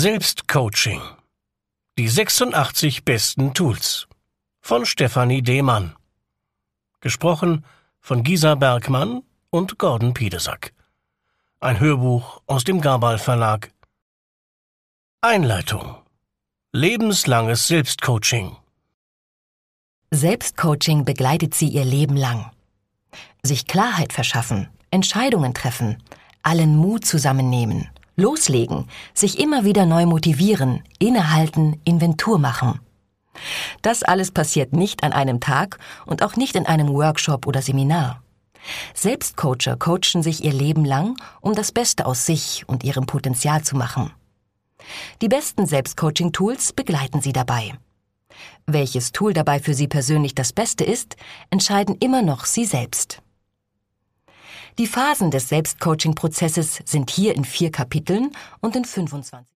Selbstcoaching. Die 86 besten Tools. Von Stefanie Dehmann. Gesprochen von Gisa Bergmann und Gordon Piedesack. Ein Hörbuch aus dem Gabal Verlag. Einleitung. Lebenslanges Selbstcoaching. Selbstcoaching begleitet Sie Ihr Leben lang. Sich Klarheit verschaffen, Entscheidungen treffen, allen Mut zusammennehmen, loslegen, sich immer wieder neu motivieren, innehalten, Inventur machen. Das alles passiert nicht an einem Tag und auch nicht in einem Workshop oder Seminar. Selbstcoacher coachen sich ihr Leben lang, um das Beste aus sich und ihrem Potenzial zu machen. Die besten Selbstcoaching-Tools begleiten Sie dabei. Welches Tool dabei für Sie persönlich das Beste ist, entscheiden immer noch Sie selbst. Die Phasen des Selbstcoaching-Prozesses sind hier in 4 Kapiteln und in 25